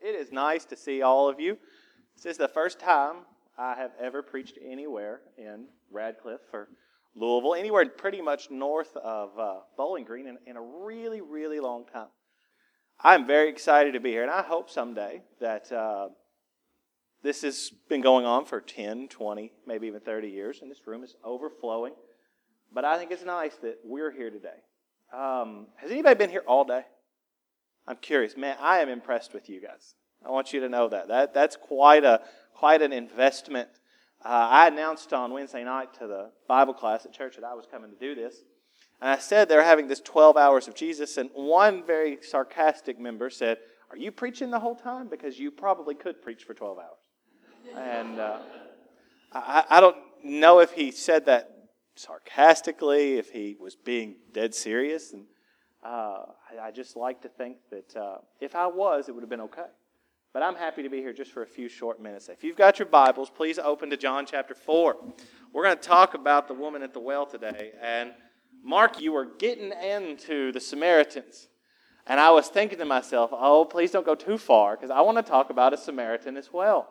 It is nice to see all of you. This is the first time I have ever preached anywhere in Radcliffe or Louisville, anywhere pretty much north of Bowling Green in a really, really long time. I'm very excited to be here, and I hope someday that this has been going on for 10, 20, maybe even 30 years, and this room is overflowing. But I think it's nice that we're here today. Has anybody been here all day? I'm curious. Man, I am impressed with you guys. I want you to know that's quite an investment. I announced on Wednesday night to the Bible class at church that I was coming to do this. And I said they're having this 12 hours of Jesus, and one very sarcastic member said, "Are you preaching the whole time? Because you probably could preach for 12 hours. And I don't know if he said that sarcastically, if he was being dead serious. And I just like to think that if I was, it would have been okay. But I'm happy to be here just for a few short minutes. If you've got your Bibles, please open to John chapter 4. We're going to talk about the woman at the well today. And Mark, you were getting into the Samaritans. And I was thinking to myself, oh, please don't go too far, because I want to talk about a Samaritan as well.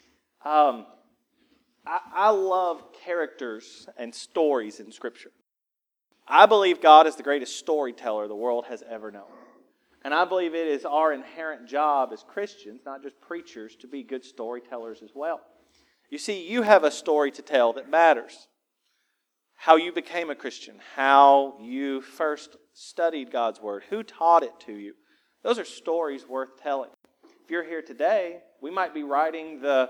I love characters and stories in Scripture. I believe God is the greatest storyteller the world has ever known. And I believe it is our inherent job as Christians, not just preachers, to be good storytellers as well. You see, you have a story to tell that matters. How you became a Christian, how you first studied God's Word, who taught it to you. Those are stories worth telling. If you're here today, we might be writing the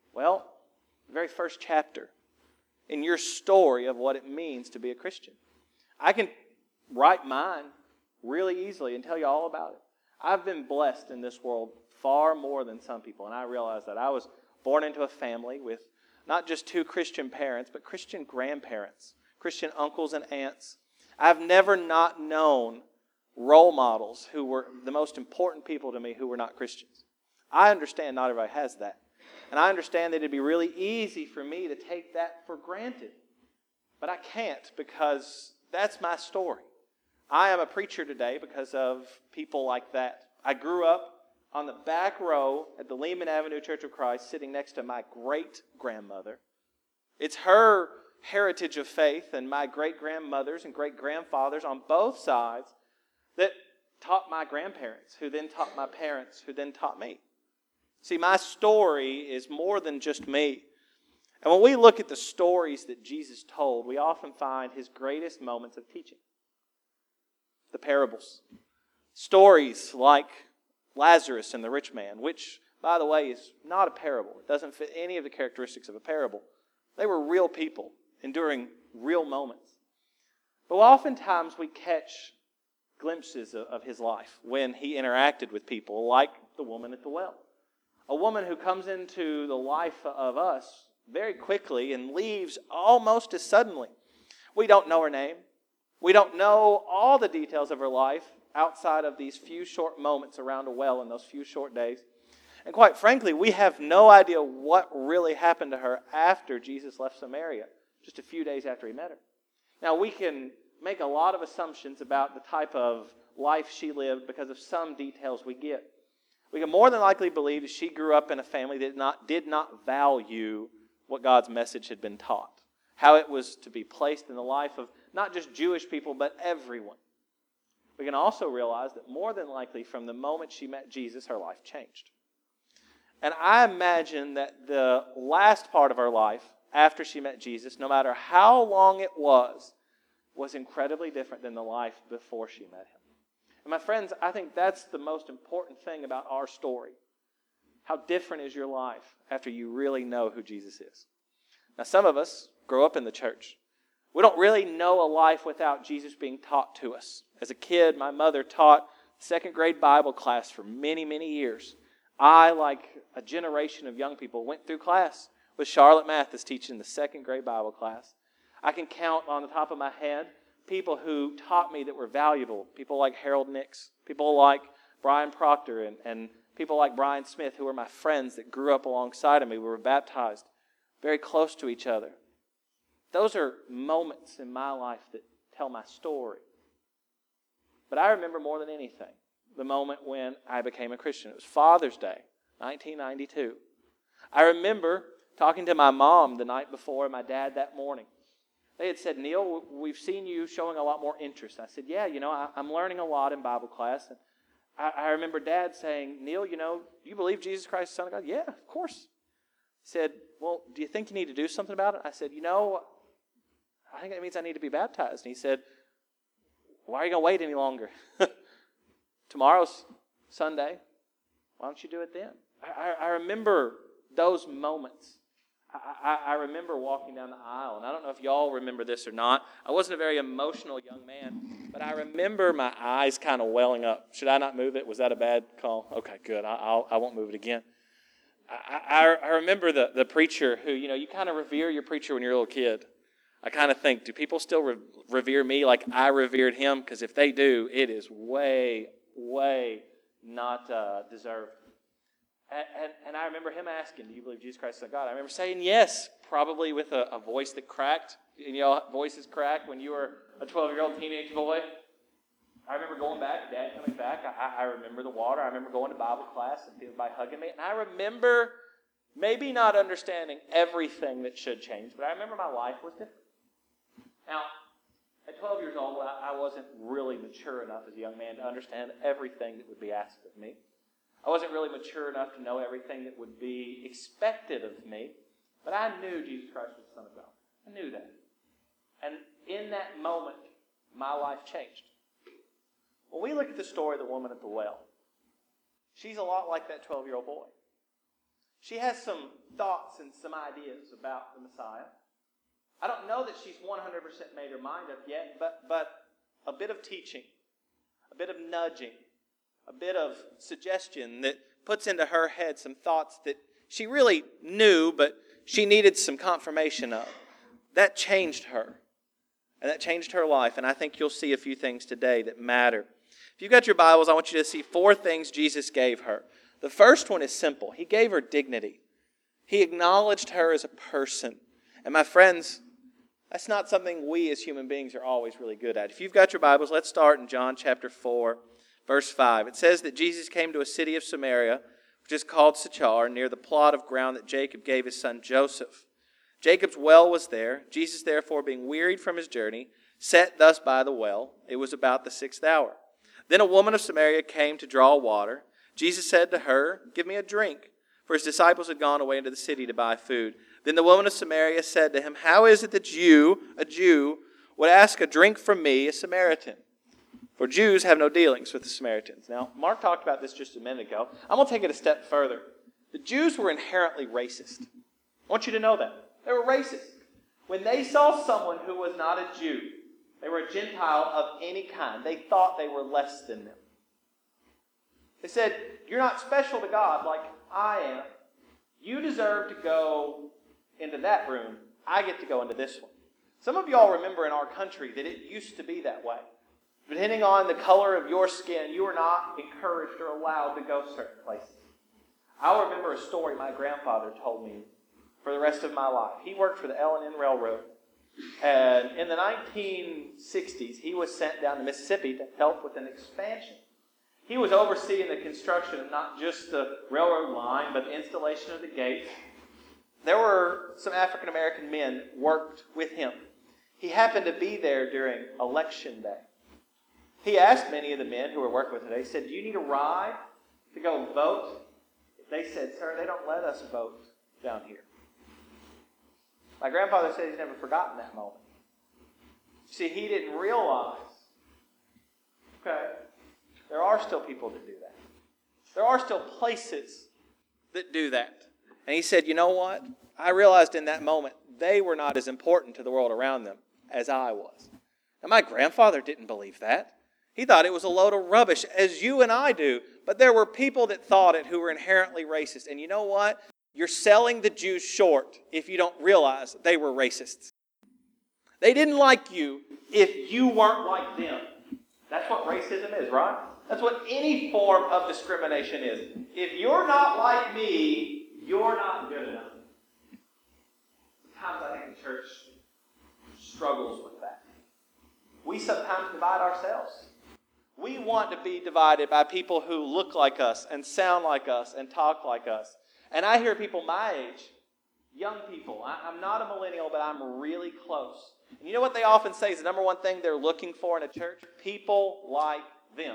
very first chapter in your story of what it means to be a Christian. I can write mine really easily and tell you all about it. I've been blessed in this world far more than some people, and I realize that. I was born into a family with not just two Christian parents, but Christian grandparents, Christian uncles and aunts. I've never not known role models who were the most important people to me who were not Christians. I understand not everybody has that. And I understand that it'd be really easy for me to take that for granted. But I can't, because that's my story. I am a preacher today because of people like that. I grew up on the back row at the Lehman Avenue Church of Christ, sitting next to my great-grandmother. It's her heritage of faith and my great-grandmothers and great-grandfathers on both sides that taught my grandparents, who then taught my parents, who then taught me. See, my story is more than just me. And when we look at the stories that Jesus told, we often find His greatest moments of teaching. The parables. Stories like Lazarus and the rich man, which, by the way, is not a parable. It doesn't fit any of the characteristics of a parable. They were real people enduring real moments. But oftentimes we catch glimpses of His life when He interacted with people, like the woman at the well. A woman who comes into the life of us very quickly and leaves almost as suddenly. We don't know her name. We don't know all the details of her life outside of these few short moments around a well in those few short days. And quite frankly, we have no idea what really happened to her after Jesus left Samaria, just a few days after He met her. Now, we can make a lot of assumptions about the type of life she lived because of some details we get. We can more than likely believe that she grew up in a family that did not value what God's message had been taught, how it was to be placed in the life of not just Jewish people, but everyone. We can also realize that more than likely from the moment she met Jesus, her life changed. And I imagine that the last part of her life, after she met Jesus, no matter how long it was incredibly different than the life before she met Him. And my friends, I think that's the most important thing about our story. How different is your life after you really know who Jesus is? Now, some of us grow up in the church. We don't really know a life without Jesus being taught to us. As a kid, my mother taught second grade Bible class for many, many years. I, like a generation of young people, went through class with Charlotte Mathis teaching the second grade Bible class. I can count on the top of my head people who taught me that were valuable. People like Harold Nix, people like Brian Proctor, and people like Brian Smith, who were my friends that grew up alongside of me. We were baptized very close to each other. Those are moments in my life that tell my story. But I remember more than anything the moment when I became a Christian. It was Father's Day, 1992. I remember talking to my mom the night before and my dad that morning. They had said, Neil, we've seen you showing a lot more interest. I said, yeah, I'm learning a lot in Bible class. And I remember Dad saying, Neil, do you believe Jesus Christ is the Son of God? Yeah, of course. He said, well, do you think you need to do something about it? I said, I think that means I need to be baptized. And he said, why are you going to wait any longer? Tomorrow's Sunday. Why don't you do it then? I remember those moments. I remember walking down the aisle, and I don't know if y'all remember this or not. I wasn't a very emotional young man, but I remember my eyes kind of welling up. Should I not move it? Was that a bad call? Okay, good. I won't move it again. I remember the preacher who, you kind of revere your preacher when you're a little kid. I kind of think, do people still revere me like I revered him? Because if they do, it is way, way not deserved. And I remember him asking, do you believe Jesus Christ is the Son of God? I remember saying yes, probably with a voice that cracked. Voices crack when you were a 12-year-old teenage boy. I remember going back, Dad coming back. I remember the water. I remember going to Bible class and everybody hugging me. And I remember maybe not understanding everything that should change, but I remember my life was different. Now, at 12 years old, I wasn't really mature enough as a young man to understand everything that would be asked of me. I wasn't really mature enough to know everything that would be expected of me, but I knew Jesus Christ was the Son of God. I knew that. And in that moment, my life changed. When we look at the story of the woman at the well, she's a lot like that 12-year-old boy. She has some thoughts and some ideas about the Messiah. I don't know that she's 100% made her mind up yet, but a bit of teaching, a bit of nudging, a bit of suggestion that puts into her head some thoughts that she really knew, but she needed some confirmation of. That changed her. And that changed her life. And I think you'll see a few things today that matter. If you've got your Bibles, I want you to see 4 things Jesus gave her. The first one is simple. He gave her dignity. He acknowledged her as a person. And my friends, that's not something we as human beings are always really good at. If you've got your Bibles, let's start in John chapter 4. Verse 5, it says that Jesus came to a city of Samaria, which is called Sychar, near the plot of ground that Jacob gave his son Joseph. Jacob's well was there. Jesus, therefore, being wearied from his journey, sat thus by the well. It was about the 6th hour. Then a woman of Samaria came to draw water. Jesus said to her, give me a drink, for his disciples had gone away into the city to buy food. Then the woman of Samaria said to him, how is it that you, a Jew, would ask a drink from me, a Samaritan? For Jews have no dealings with the Samaritans. Now, Mark talked about this just a minute ago. I'm going to take it a step further. The Jews were inherently racist. I want you to know that. They were racist. When they saw someone who was not a Jew, they were a Gentile of any kind, they thought they were less than them. They said, you're not special to God like I am. You deserve to go into that room. I get to go into this one. Some of y'all remember in our country that it used to be that way. Depending on the color of your skin, you were not encouraged or allowed to go certain places. I'll remember a story my grandfather told me for the rest of my life. He worked for the L&N Railroad. And in the 1960s, he was sent down to Mississippi to help with an expansion. He was overseeing the construction of not just the railroad line, but the installation of the gates. There were some African American men that worked with him. He happened to be there during election day. He asked many of the men who were working with him, he said, do you need a ride to go vote? They said, sir, they don't let us vote down here. My grandfather said he's never forgotten that moment. See, he didn't realize, there are still people that do that. There are still places that do that. And he said, you know what? I realized in that moment, they were not as important to the world around them as I was. And my grandfather didn't believe that. He thought it was a load of rubbish, as you and I do. But there were people that thought it who were inherently racist. And you know what? You're selling the Jews short if you don't realize they were racists. They didn't like you if you weren't like them. That's what racism is, right? That's what any form of discrimination is. If you're not like me, you're not good enough. Sometimes I think the church struggles with that. We sometimes divide ourselves. We want to be divided by people who look like us and sound like us and talk like us. And I hear people my age, young people. I'm not a millennial, but I'm really close. And you know what they often say is the number one thing they're looking for in a church? People like them.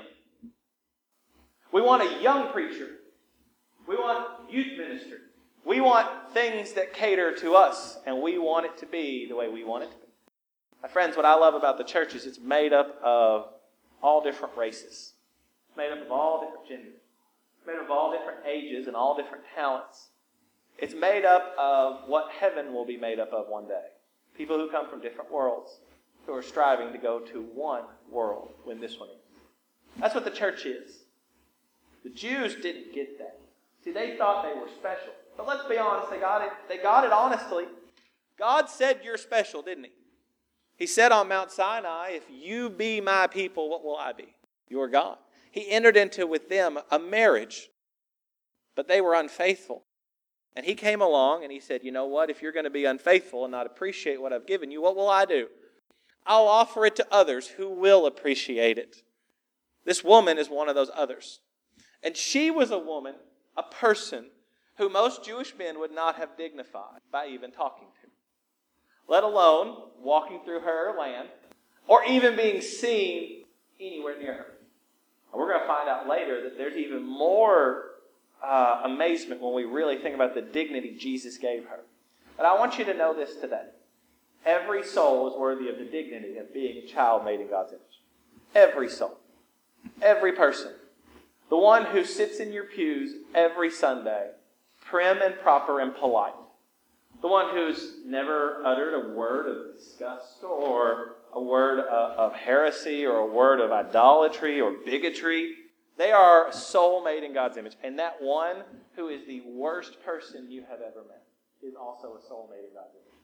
We want a young preacher. We want youth ministry. We want things that cater to us, and we want it to be the way we want it to be. My friends, what I love about the church is it's made up of all different races. It's made up of all different genders. It's made up of all different ages and all different talents. It's made up of what heaven will be made up of one day. People who come from different worlds, who are striving to go to one world when this one is. That's what the church is. The Jews didn't get that. See, they thought they were special. But let's be honest, they got it honestly. God said you're special, didn't He? He said on Mount Sinai, if you be my people, what will I be? Your God. He entered into with them a marriage, but they were unfaithful. And He came along and He said, you know what? If you're going to be unfaithful and not appreciate what I've given you, what will I do? I'll offer it to others who will appreciate it. This woman is one of those others. And she was a woman, a person, who most Jewish men would not have dignified by even talking to, let alone walking through her land, or even being seen anywhere near her. And we're going to find out later that there's even more amazement when we really think about the dignity Jesus gave her. But I want you to know this today. Every soul is worthy of the dignity of being a child made in God's image. Every soul. Every person. The one who sits in your pews every Sunday, prim and proper and polite. The one who's never uttered a word of disgust or a word of heresy or a word of idolatry or bigotry. They are a soul made in God's image. And that one who is the worst person you have ever met is also a soul made in God's image.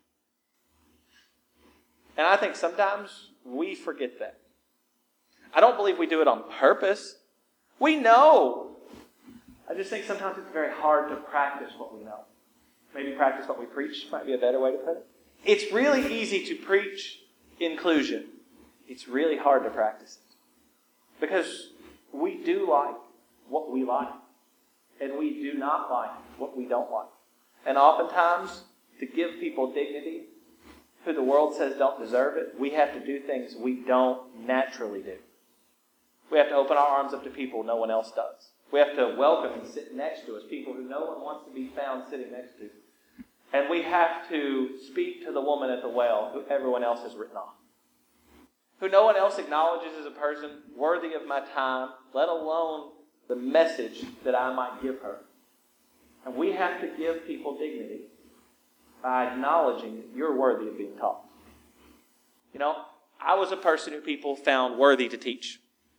And I think sometimes we forget that. I don't believe we do it on purpose. We know. I just think sometimes it's very hard to practice what we know. Maybe practice what we preach might be a better way to put it. It's really easy to preach inclusion. It's really hard to practice it. Because we do like what we like. And we do not like what we don't like. And oftentimes, to give people dignity, who the world says don't deserve it, we have to do things we don't naturally do. We have to open our arms up to people no one else does. We have to welcome and sit next to us people who no one wants to be found sitting next to. And we have to speak to the woman at the well who everyone else has written off. Who no one else acknowledges as a person worthy of my time, let alone the message that I might give her. And we have to give people dignity by acknowledging that you're worthy of being taught. You know, I was a person who people found worthy to teach.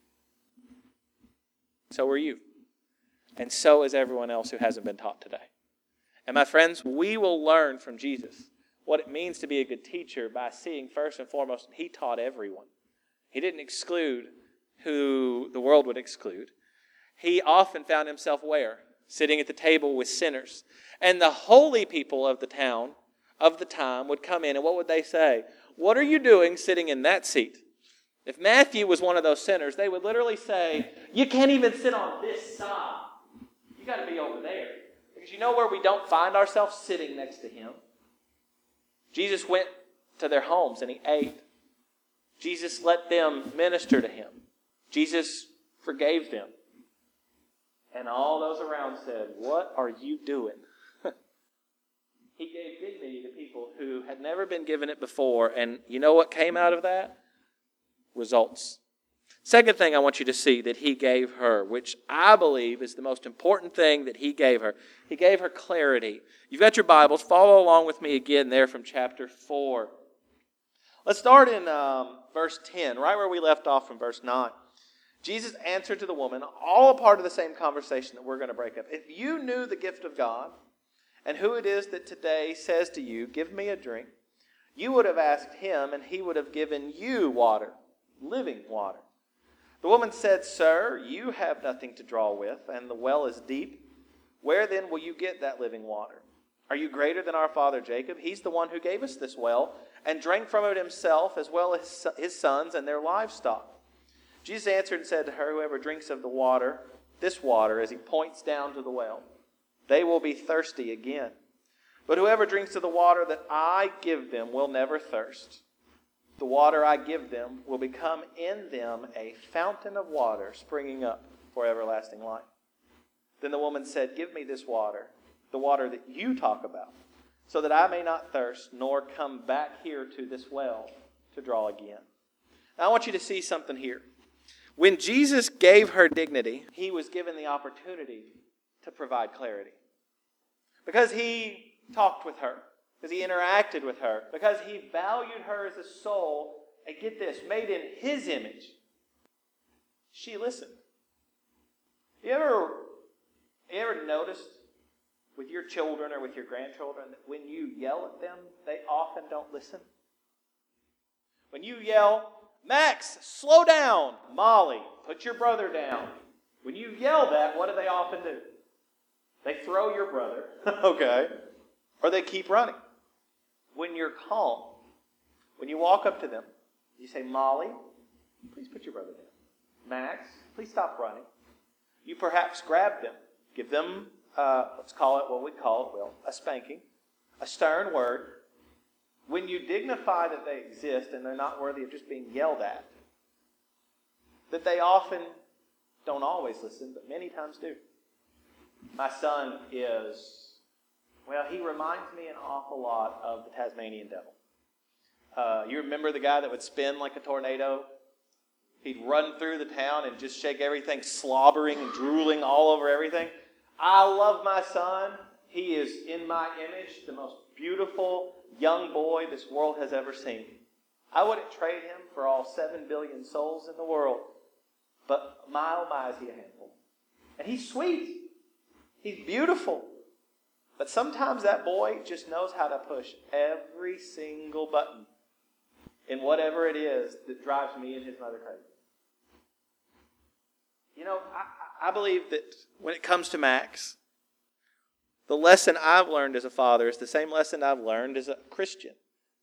So are you. And so is everyone else who hasn't been taught today. And my friends, we will learn from Jesus what it means to be a good teacher by seeing first and foremost, He taught everyone. He didn't exclude who the world would exclude. He often found Himself where? Sitting at the table with sinners. And the holy people of the town, of the time, would come in and what would they say? What are you doing sitting in that seat? If Matthew was one of those sinners, they would literally say, you can't even sit on this side. You got to be over there. Because you know where we don't find ourselves? Sitting next to Him. Jesus went to their homes and He ate. Jesus let them minister to Him. Jesus forgave them. And all those around said, what are you doing? He gave dignity to people who had never been given it before. And you know what came out of that? Results. Second thing I want you to see that He gave her, which I believe is the most important thing that He gave her. He gave her clarity. You've got your Bibles. Follow along with me again there from chapter 4. Let's start in verse 10, right where we left off from verse 9. Jesus answered to the woman, all a part of the same conversation that we're going to break up. If you knew the gift of God and who it is that today says to you, give me a drink, you would have asked Him and He would have given you water, living water. The woman said, Sir, you have nothing to draw with, and the well is deep. Where then will you get that living water? Are you greater than our father Jacob? He's the one who gave us this well, and drank from it himself, as well as his sons and their livestock. Jesus answered and said to her, whoever drinks of the water, this water, as he points down to the well, they will be thirsty again. But whoever drinks of the water that I give them will never thirst. The water I give them will become in them a fountain of water springing up for everlasting life. Then the woman said, give me this water, the water that you talk about, so that I may not thirst, nor come back here to this well to draw again. Now I want you to see something here. When Jesus gave her dignity, he was given the opportunity to provide clarity. Because he talked with her, because he interacted with her, because he valued her as a soul, and get this, made in his image, she listened. You ever noticed with your children or with your grandchildren that when you yell at them, they often don't listen? When you yell, Max, slow down. Molly, put your brother down. When you yell that, what do they often do? They throw your brother, okay, or they keep running. When you're calm, when you walk up to them, you say, Molly, please put your brother down. Max, please stop running. You perhaps grab them, give them, let's call it what we call it, a spanking, a stern word. When you dignify that they exist and they're not worthy of just being yelled at, that they often don't always listen, but many times do. My son is, he reminds me an awful lot of the Tasmanian devil. You remember the guy that would spin like a tornado? He'd run through the town and just shake everything, slobbering and drooling all over everything. I love my son. He is in my image, the most beautiful young boy this world has ever seen. I wouldn't trade him for all 7 billion souls in the world. But my oh my, is he a handful. And he's sweet. He's beautiful. But sometimes that boy just knows how to push every single button in whatever it is that drives me and his mother crazy. You know, I believe that when it comes to Max, the lesson I've learned as a father is the same lesson I've learned as a Christian.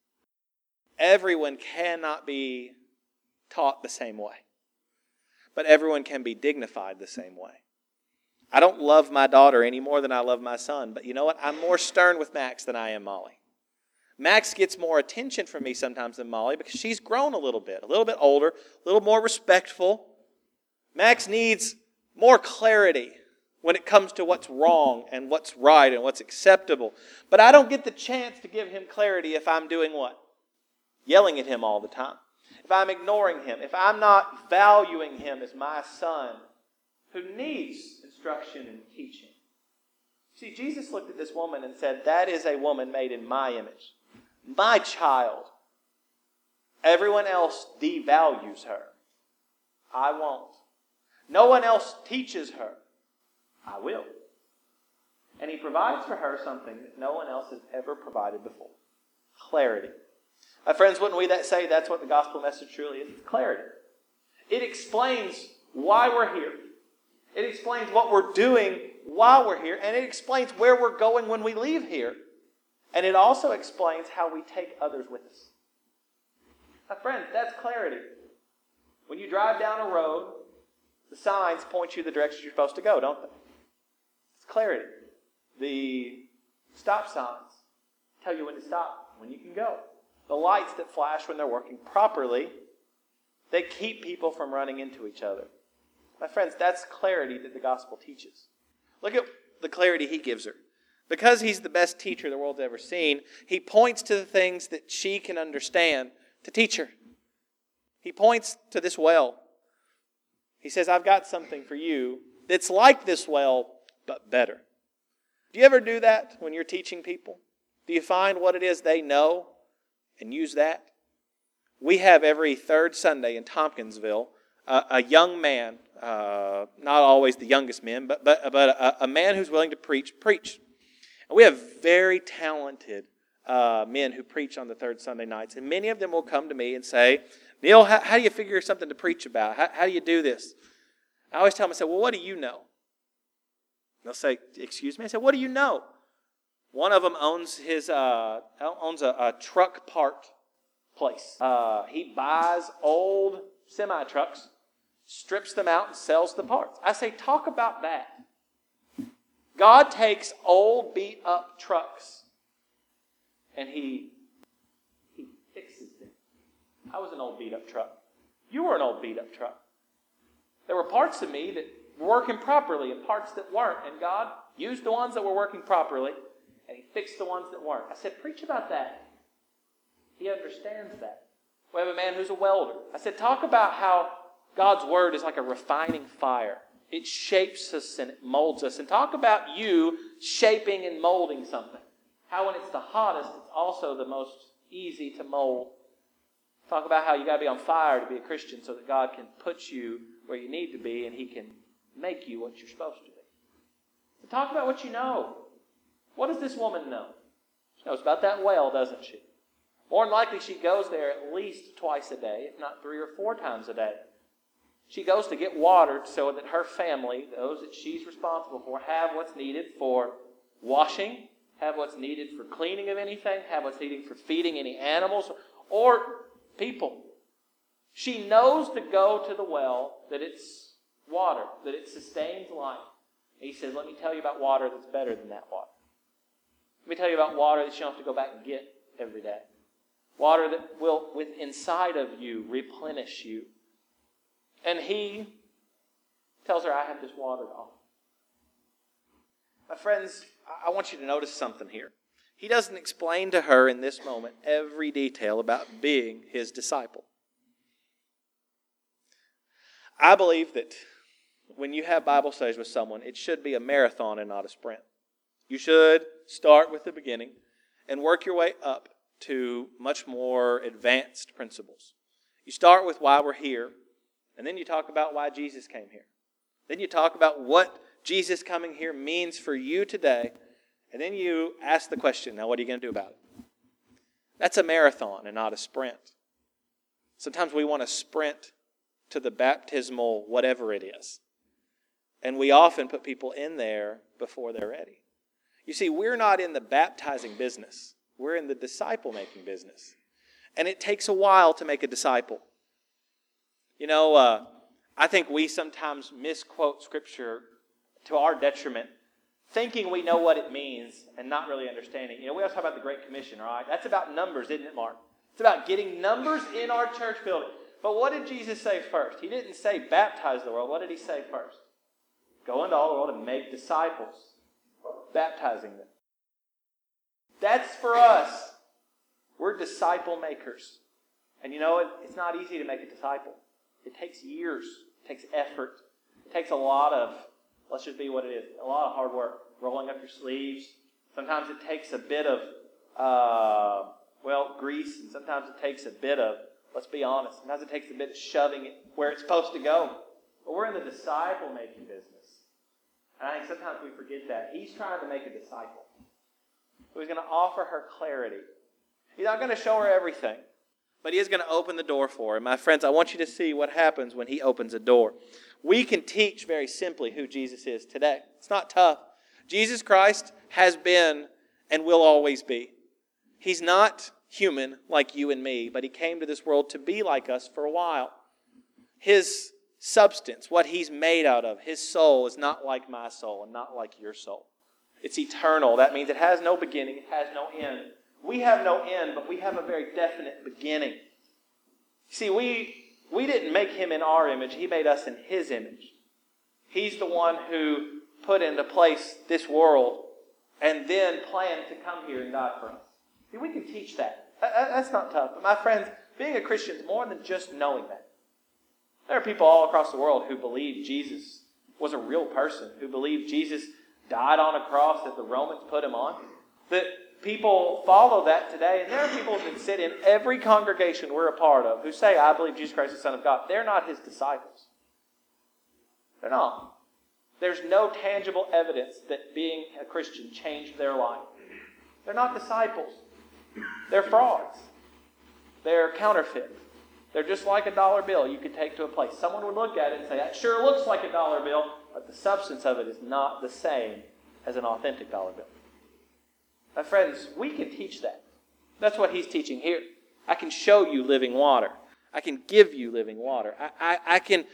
Everyone cannot be taught the same way. But everyone can be dignified the same way. I don't love my daughter any more than I love my son. But you know what? I'm more stern with Max than I am Molly. Max gets more attention from me sometimes than Molly because she's grown a little bit older, a little more respectful. Max needs more clarity when it comes to what's wrong and what's right and what's acceptable. But I don't get the chance to give him clarity if I'm doing what? Yelling at him all the time. If I'm ignoring him. If I'm not valuing him as my son who needs instruction and teaching. See, Jesus looked at this woman and said, that is a woman made in my image. My child. Everyone else devalues her. I won't. No one else teaches her. I will. And he provides for her something that no one else has ever provided before. Clarity. My friends, wouldn't we say that's what the gospel message truly is? It's clarity. It explains why we're here. It explains what we're doing while we're here. And it explains where we're going when we leave here. And it also explains how we take others with us. My friends, that's clarity. When you drive down a road, the signs point you the direction you're supposed to go, don't they? It's clarity. The stop signs tell you when to stop, when you can go. The lights that flash when they're working properly, they keep people from running into each other. My friends, that's clarity that the gospel teaches. Look at the clarity he gives her. Because he's the best teacher the world's ever seen, he points to the things that she can understand to teach her. He points to this well. He says, I've got something for you that's like this well, but better. Do you ever do that when you're teaching people? Do you find what it is they know and use that? We have every third Sunday in Tompkinsville a young man, not always the youngest man, but a man who's willing to preach. And we have very talented men who preach on the third Sunday nights. And many of them will come to me and say, Neil, how do you figure something to preach about? How do you do this? I always tell them, I say, well, what do you know? They'll say, excuse me? I say, what do you know? One of them owns a truck part place. He buys old semi-trucks, strips them out and sells the parts. I say, talk about that. God takes old, beat-up trucks and He fixes them. I was an old, beat-up truck. You were an old, beat-up truck. There were parts of me that were working properly and parts that weren't, and God used the ones that were working properly and He fixed the ones that weren't. I said, preach about that. He understands that. We have a man who's a welder. I said, talk about how God's Word is like a refining fire. It shapes us and it molds us. And talk about you shaping and molding something. How when it's the hottest, it's also the most easy to mold. Talk about how you got to be on fire to be a Christian so that God can put you where you need to be and He can make you what you're supposed to be. So talk about what you know. What does this woman know? She knows about that well, doesn't she? More than likely she goes there at least twice a day, if not 3 or 4 times a day. She goes to get water so that her family, those that she's responsible for, have what's needed for washing, have what's needed for cleaning of anything, have what's needed for feeding any animals or people. She knows to go to the well, that it's water, that it sustains life. And He says, let me tell you about water that's better than that water. Let me tell you about water that you don't have to go back and get every day. Water that will, with inside of you, replenish you. And He tells her, I have this water to offer. My friends, I want you to notice something here. He doesn't explain to her in this moment every detail about being His disciple. I believe that when you have Bible studies with someone, it should be a marathon and not a sprint. You should start with the beginning and work your way up to much more advanced principles. You start with why we're here, and then you talk about why Jesus came here. Then you talk about what Jesus coming here means for you today, and then you ask the question, now what are you going to do about it? That's a marathon and not a sprint. Sometimes we want to sprint to the baptismal whatever it is. And we often put people in there before they're ready. You see, we're not in the baptizing business. We're in the disciple-making business. And it takes a while to make a disciple. You know, I think we sometimes misquote Scripture to our detriment, thinking we know what it means and not really understanding. You know, we always talk about the Great Commission, right? That's about numbers, isn't it, Mark? It's about getting numbers in our church building. But what did Jesus say first? He didn't say baptize the world. What did He say first? Go into all the world and make disciples, baptizing them. That's for us. We're disciple makers. And you know, it's not easy to make a disciple. It takes years. It takes effort. It takes a lot of, let's just be what it is, a lot of hard work. Rolling up your sleeves. Sometimes it takes a bit of, grease. And sometimes it takes a bit of, let's be honest, sometimes it takes a bit of shoving it where it's supposed to go. But we're in the disciple-making business. And I think sometimes we forget that. He's trying to make a disciple. So He's going to offer her clarity. He's not going to show her everything. But He is going to open the door for her. And my friends, I want you to see what happens when He opens a door. We can teach very simply who Jesus is today. It's not tough. Jesus Christ has been and will always be. He's not human like you and me, but He came to this world to be like us for a while. His substance, what He's made out of, His soul is not like my soul and not like your soul. It's eternal. That means it has no beginning, it has no end. We have no end, but we have a very definite beginning. See, we didn't make Him in our image. He made us in His image. He's the one who put into place this world and then planned to come here and die for us. See, we can teach that. That's not tough. But my friends, being a Christian is more than just knowing that. There are people all across the world who believe Jesus was a real person, who believe Jesus died on a cross that the Romans put Him on. That people follow that today, and there are people that sit in every congregation we're a part of who say, I believe Jesus Christ is the Son of God. They're not His disciples. They're not. There's no tangible evidence that being a Christian changed their life. They're not disciples. They're frauds. They're counterfeit. They're just like a dollar bill you could take to a place. Someone would look at it and say, that sure looks like a dollar bill, but the substance of it is not the same as an authentic dollar bill. My friends, we can teach that. That's what He's teaching here. I can show you living water. I can give you living water. I can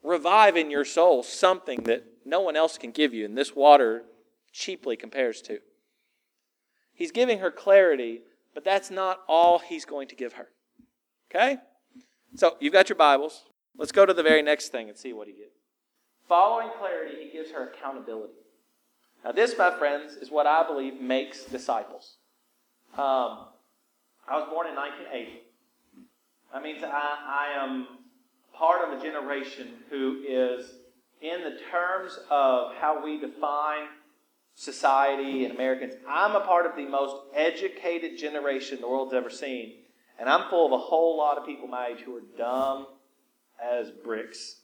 revive in your soul something that no one else can give you, and this water cheaply compares to. He's giving her clarity, but that's not all He's going to give her. Okay? So, you've got your Bibles. Let's go to the very next thing and see what He gives. Following clarity, He gives her accountability. Now this, my friends, is what I believe makes disciples. I was born in 1980. That means I am part of a generation who is, in the terms of how we define society and Americans, I'm a part of the most educated generation the world's ever seen. And I'm full of a whole lot of people my age who are dumb as bricks.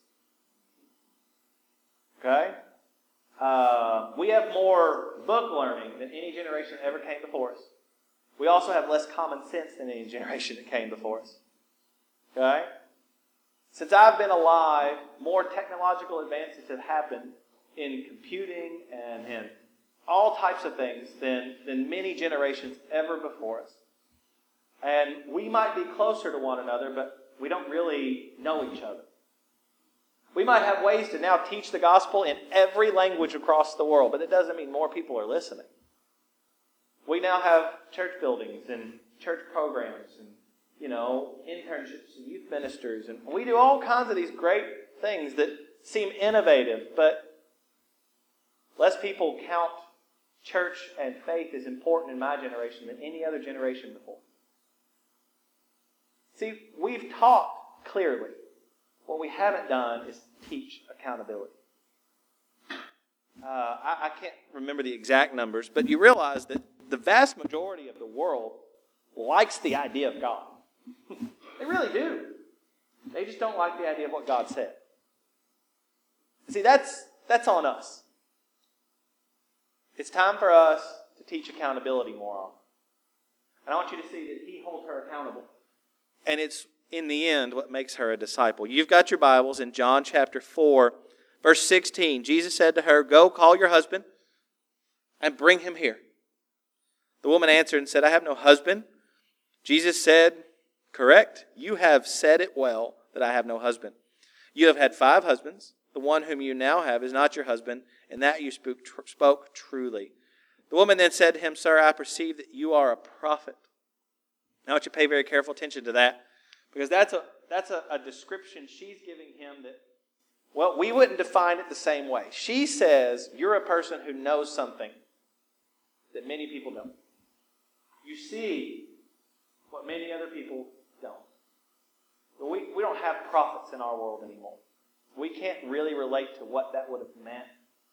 Okay? We have more book learning than any generation that ever came before us. We also have less common sense than any generation that came before us. Okay? Since I've been alive, more technological advances have happened in computing and in all types of things than many generations ever before us. And we might be closer to one another, but we don't really know each other. We might have ways to now teach the gospel in every language across the world, but it doesn't mean more people are listening. We now have church buildings and church programs and, internships and youth ministers. And we do all kinds of these great things that seem innovative, but less people count church and faith as important in my generation than any other generation before. See, we've taught clearly. What we haven't done is teach accountability. I can't remember the exact numbers, but you realize that the vast majority of the world likes the idea of God. They really do. They just don't like the idea of what God said. See, that's on us. It's time for us to teach accountability more often. And I want you to see that He holds her accountable. And it's, in the end, what makes her a disciple. You've got your Bibles in John chapter 4, verse 16. Jesus said to her, "Go, call your husband and bring him here." The woman answered and said, "I have no husband." Jesus said, "Correct. You have said it well that I have no husband. You have had 5 husbands. The one whom you now have is not your husband, and that you spoke truly." The woman then said to him, "Sir, I perceive that you are a prophet." Now I want you to pay very careful attention to that, because that's a description she's giving him that, well, we wouldn't define it the same way. She says, you're a person who knows something that many people don't. You see what many other people don't. We don't have prophets in our world anymore. We can't really relate to what that would have meant.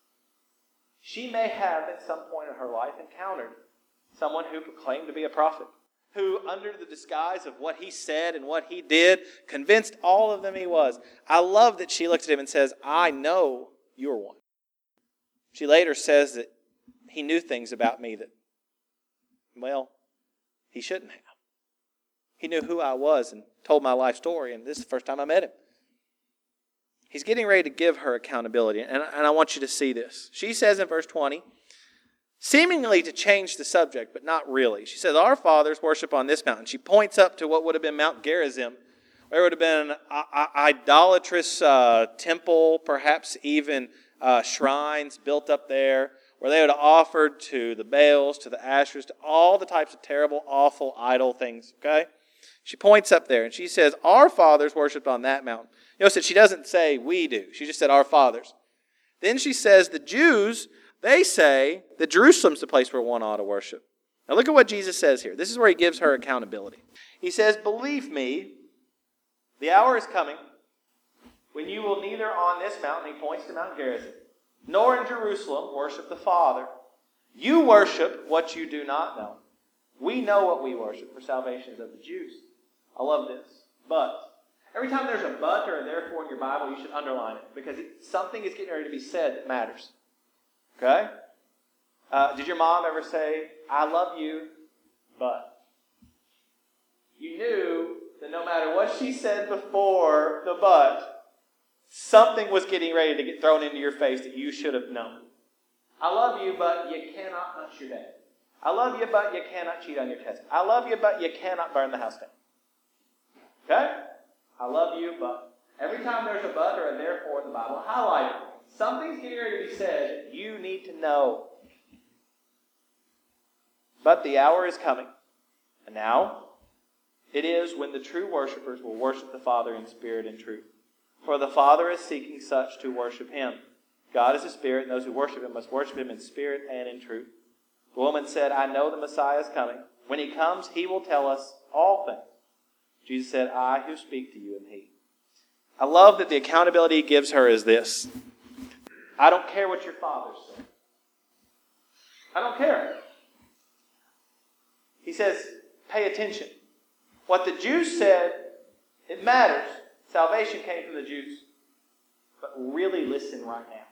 She may have, at some point in her life, encountered someone who claimed to be a prophet, who, under the disguise of what he said and what he did, convinced all of them he was. I love that she looks at him and says, "I know you're one." She later says that he knew things about me that, well, he shouldn't have. He knew who I was and told my life story, and this is the first time I met him. He's getting ready to give her accountability, and I want you to see this. She says in verse 20, seemingly to change the subject, but not really. She says, "Our fathers worship on this mountain." She points up to what would have been Mount Gerizim, where it would have been an idolatrous temple, perhaps even shrines built up there, where they would have offered to the Baals, to the Ashers, to all the types of terrible, awful, idol things. Okay? She points up there and she says, "Our fathers worshipped on that mountain." Notice that she doesn't say we do. She just said our fathers. Then she says the Jews, they say that Jerusalem's the place where one ought to worship. Now look at what Jesus says here. This is where He gives her accountability. He says, "Believe me, the hour is coming when you will neither on this mountain," he points to Mount Gerizim, "nor in Jerusalem worship the Father. You worship what you do not know. We know what we worship, for salvation is of the Jews." I love this. But. Every time there's a but or a therefore in your Bible, you should underline it, because something is getting ready to be said that matters. Okay? Did your mom ever say, "I love you, but"? You knew that no matter what she said before the but, something was getting ready to get thrown into your face that you should have known. "I love you, but you cannot punch your dad. I love you, but you cannot cheat on your test. I love you, but you cannot burn the house down." Okay? I love you, but... Every time there's a but or a therefore in the Bible, highlight it. Something's getting ready to be said that you need to know. But the hour is coming. And now it is when the true worshipers will worship the Father in spirit and truth. For the Father is seeking such to worship Him. God is a spirit, and those who worship Him must worship Him in spirit and in truth. The woman said, I know the Messiah is coming. When He comes, He will tell us all things. Jesus said, I who speak to you am He. I love that the accountability He gives her is this. I don't care what your father said. I don't care. He says, pay attention. What the Jews said, it matters. Salvation came from the Jews. But really listen right now.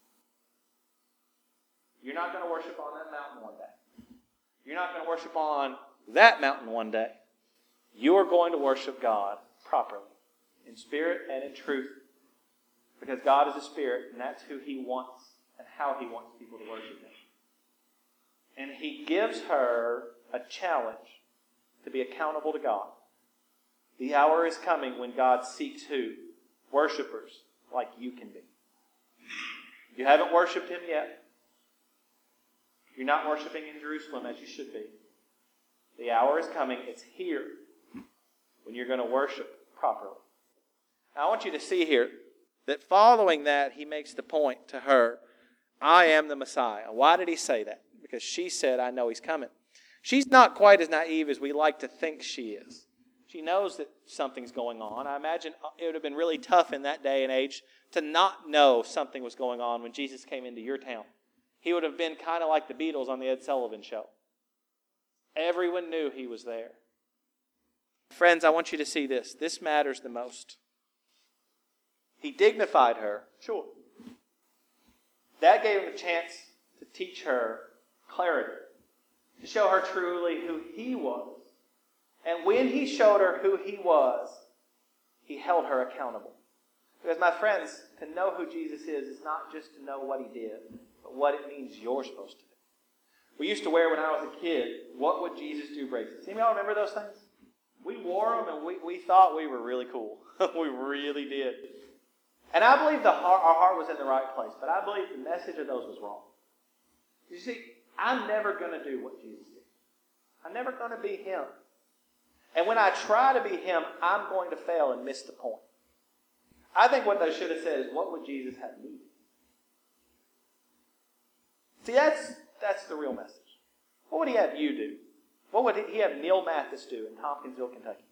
You're not going to worship on that mountain one day. You're not going to worship on that mountain one day. You are going to worship God properly, in spirit and in truth. Because God is a spirit, and that's who He wants and how He wants people to worship Him. And He gives her a challenge to be accountable to God. The hour is coming when God seeks who? Worshipers like you can be. You haven't worshipped Him yet. You're not worshiping in Jerusalem as you should be. The hour is coming. It's here when you're going to worship properly. Now, I want you to see here that following that, He makes the point to her, I am the Messiah. Why did He say that? Because she said, I know He's coming. She's not quite as naive as we like to think she is. She knows that something's going on. I imagine it would have been really tough in that day and age to not know something was going on when Jesus came into your town. He would have been kind of like the Beatles on the Ed Sullivan Show. Everyone knew He was there. Friends, I want you to see this. This matters the most. He dignified her, sure. That gave Him a chance to teach her clarity, to show her truly who He was. And when He showed her who He was, He held her accountable. Because, my friends, to know who Jesus is not just to know what He did, but what it means you're supposed to do. We used to wear, when I was a kid, what would Jesus do bracelets. Any of y'all remember those things? We wore them and we thought we were really cool. We really did. And I believe our heart was in the right place, but I believe the message of those was wrong. You see, I'm never going to do what Jesus did. I'm never going to be Him. And when I try to be Him, I'm going to fail and miss the point. I think what they should have said is, what would Jesus have me do? See, that's the real message. What would He have you do? What would He have Neil Mathis do in Tompkinsville, Kentucky?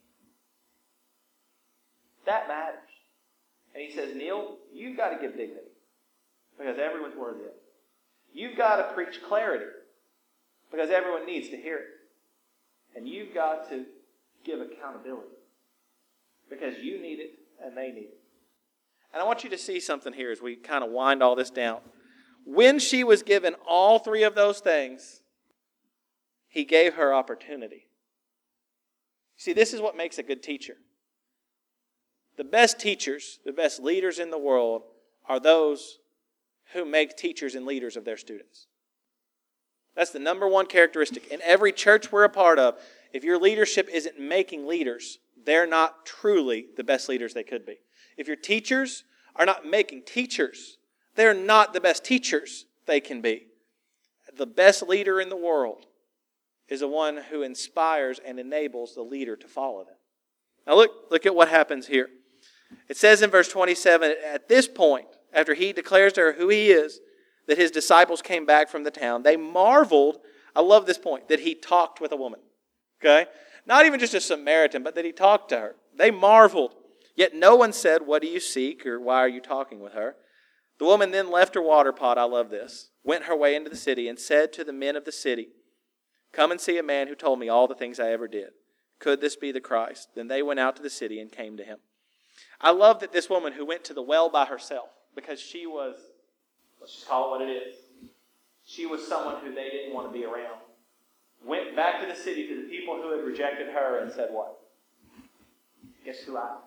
That matters. And He says, Neil, you've got to give dignity. Because everyone's worthy of it. You've got to preach clarity. Because everyone needs to hear it. And you've got to give accountability. Because you need it and they need it. And I want you to see something here as we kind of wind all this down. When she was given all three of those things, He gave her opportunity. See, this is what makes a good teacher. The best teachers, the best leaders in the world are those who make teachers and leaders of their students. That's the number one characteristic. In every church we're a part of, if your leadership isn't making leaders, they're not truly the best leaders they could be. If your teachers are not making teachers, they're not the best teachers they can be. The best leader in the world is the one who inspires and enables the leader to follow them. Now look at what happens here. It says in verse 27, at this point, after He declares to her who He is, that His disciples came back from the town. They marveled, I love this point, that He talked with a woman. Okay? Not even just a Samaritan, but that He talked to her. They marveled. Yet no one said, what do you seek, or why are you talking with her? The woman then left her water pot, I love this, went her way into the city and said to the men of the city, come and see a man who told me all the things I ever did. Could this be the Christ? Then they went out to the city and came to Him. I love that this woman who went to the well by herself, because she was, let's just call it what it is, she was someone who they didn't want to be around, went back to the city to the people who had rejected her and said what? Guess who I am?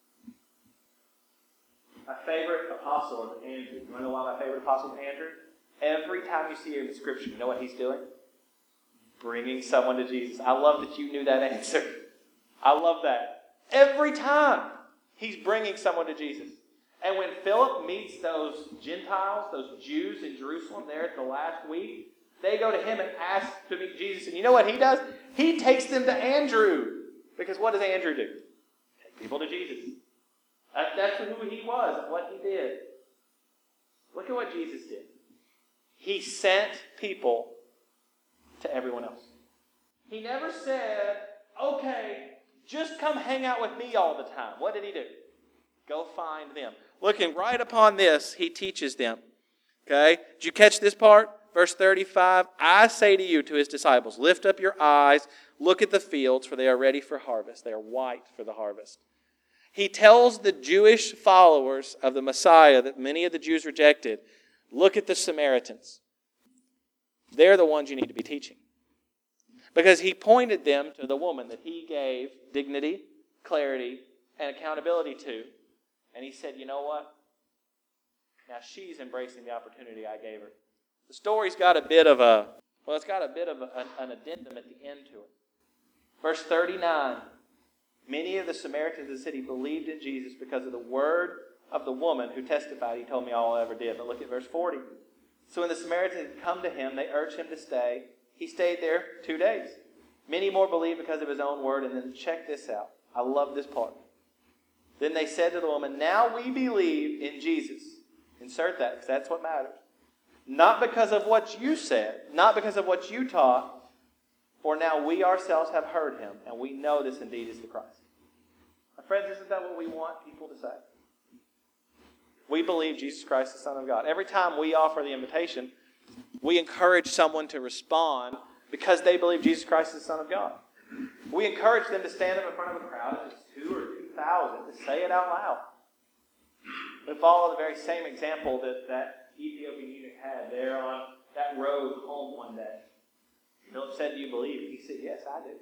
My favorite apostle is Andrew. You want to know why my favorite apostle is Andrew? Every time you see him in Scripture, you know what he's doing? Bringing someone to Jesus. I love that you knew that answer. I love that. Every time. He's bringing someone to Jesus. And when Philip meets those Gentiles, those Jews in Jerusalem there at the last week, they go to him and ask to meet Jesus. And you know what he does? He takes them to Andrew. Because what does Andrew do? Take people to Jesus. That's who he was and what he did. Look at what Jesus did. He sent people to everyone else. He never said, okay, just come hang out with me all the time. What did he do? Go find them. Looking right upon this, he teaches them. Okay? Did you catch this part? Verse 35, I say to you, to his disciples, lift up your eyes, look at the fields, for they are ready for harvest. They are white for the harvest. He tells the Jewish followers of the Messiah that many of the Jews rejected, look at the Samaritans. They're the ones you need to be teaching. Because he pointed them to the woman that he gave dignity, clarity, and accountability to. And he said, you know what? Now she's embracing the opportunity I gave her. The story's got a bit of an addendum at the end to it. Verse 39, many of the Samaritans of the city believed in Jesus because of the word of the woman who testified, he told me all I ever did. But look at verse 40. So when the Samaritans had come to him, they urged him to stay. He stayed there 2 days. Many more believed because of his own word. And then check this out. I love this part. Then they said to the woman, now we believe in Jesus. Insert that, because that's what matters. Not because of what you said, not because of what you taught, for now we ourselves have heard him, and we know this indeed is the Christ. My friends, isn't that what we want people to say? We believe Jesus Christ is the Son of God. Every time we offer the invitation, we encourage someone to respond because they believe Jesus Christ is the Son of God. We encourage them to stand up in front of a crowd, if it's 2 or 2,000, to say it out loud. We follow the very same example that Ethiopian eunuch had there on that road home one day. Philip said, do you believe? He said, yes, I do.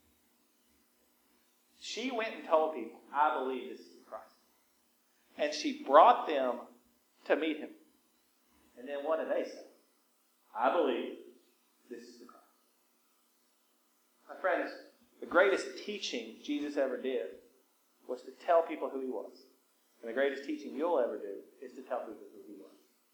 She went and told people, I believe this is the Christ. And she brought them to meet him. And then what did they say? I believe this is the Christ. My friends, the greatest teaching Jesus ever did was to tell people who he was. And the greatest teaching you'll ever do is to tell people who he was.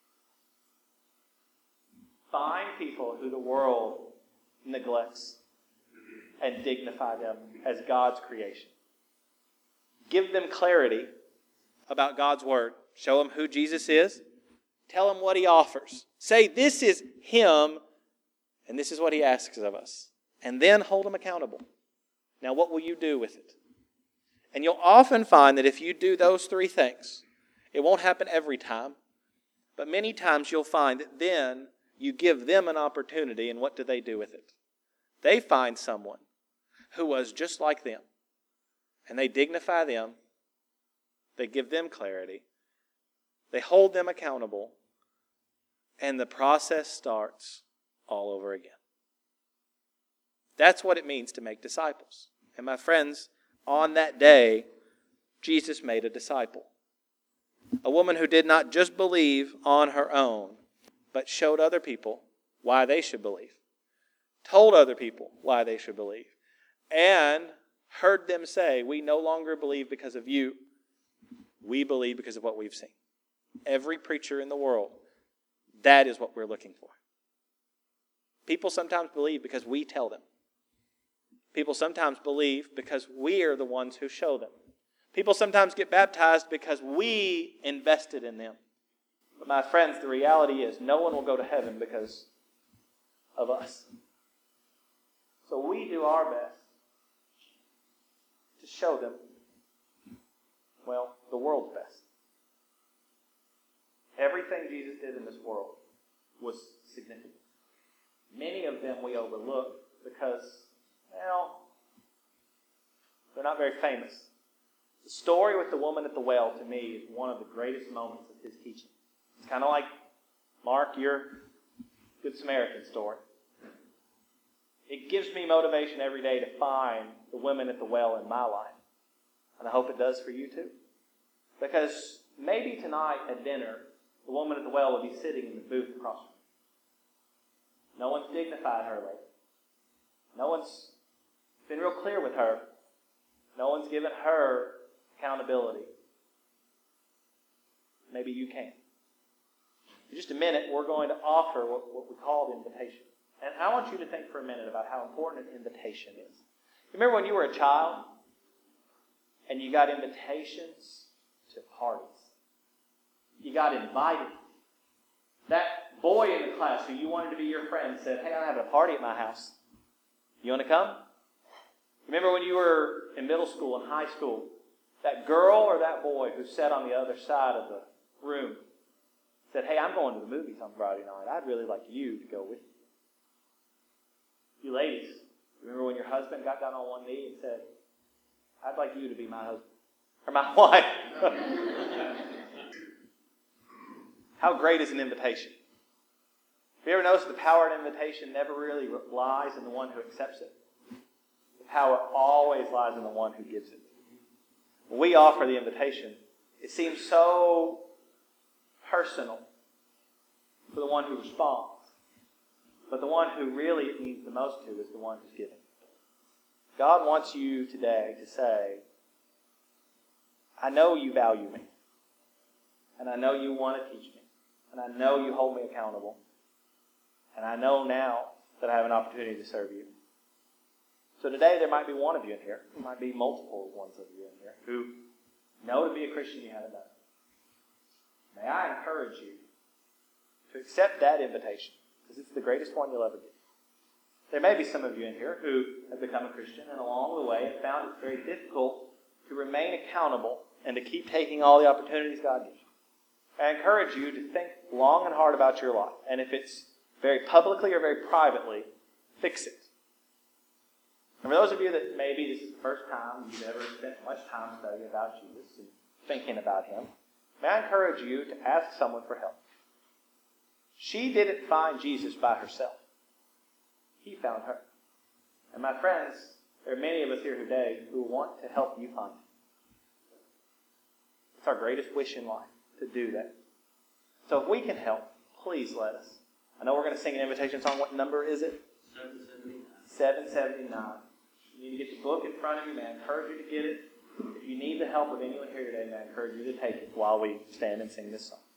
Find people who the world neglects and dignify them as God's creation. Give them clarity about God's word. Show them who Jesus is. Tell them what he offers. Say, this is him, and this is what he asks of us. And then hold them accountable. Now, what will you do with it? And you'll often find that if you do those 3 things, it won't happen every time, but many times you'll find that then you give them an opportunity, and what do they do with it? They find someone who was just like them, and they dignify them, they give them clarity, they hold them accountable, and the process starts all over again. That's what it means to make disciples. And my friends, on that day, Jesus made a disciple. A woman who did not just believe on her own, but showed other people why they should believe. Told other people why they should believe. And heard them say, we no longer believe because of you. We believe because of what we've seen. Every preacher in the world, that is what we're looking for. People sometimes believe because we tell them. People sometimes believe because we are the ones who show them. People sometimes get baptized because we invested in them. But my friends, the reality is no one will go to heaven because of us. So we do our best to show them, well, the world's best. Everything Jesus did in this world was significant. Many of them we overlook because, well, they're not very famous. The story with the woman at the well, to me, is one of the greatest moments of his teaching. It's kind of like, Mark, your Good Samaritan story. It gives me motivation every day to find the women at the well in my life. And I hope it does for you too. Because maybe tonight at dinner, the woman at the well will be sitting in the booth across from you. No one's dignified her lately. No one's been real clear with her. No one's given her accountability. maybe you can. In just a minute, we're going to offer what we call the invitation. And I want you to think for a minute about how important an invitation is. Remember when you were a child and you got invitations to parties? You got invited. That boy in the class who you wanted to be your friend said, hey, I'm having a party at my house. You want to come? Remember when you were in middle school and high school, that girl or that boy who sat on the other side of the room said, hey, I'm going to the movies on Friday night. I'd really like you to go with me. You ladies, remember when your husband got down on one knee and said, I'd like you to be my husband, or my wife. How great is an invitation? Have you ever noticed the power of an invitation never really lies in the one who accepts it? The power always lies in the one who gives it. When we offer the invitation, it seems so personal for the one who responds. But the one who really it means the most to is the one who's giving. God wants you today to say, I know you value me. And I know you want to teach me. And I know you hold me accountable. And I know now that I have an opportunity to serve you. So today there might be one of you in here. There might be multiple ones of you in here who know to be a Christian you haven't done. May I encourage you to accept that invitation, because it's the greatest one you'll ever get. There may be some of you in here who have become a Christian and along the way have found it very difficult to remain accountable and to keep taking all the opportunities God gives you. I encourage you to think long and hard about your life. And if it's very publicly or very privately, fix it. And for those of you that maybe this is the first time you've ever spent much time studying about Jesus and thinking about Him, may I encourage you to ask someone for help. She didn't find Jesus by herself. He found her. And my friends, there are many of us here today who want to help you find Him. It's our greatest wish in life to do that. So if we can help, please let us. I know we're going to sing an invitation song. What number is it? 779. 779. You need to get the book in front of you. May I encourage you to get it. If you need the help of anyone here today, may I encourage you to take it while we stand and sing this song.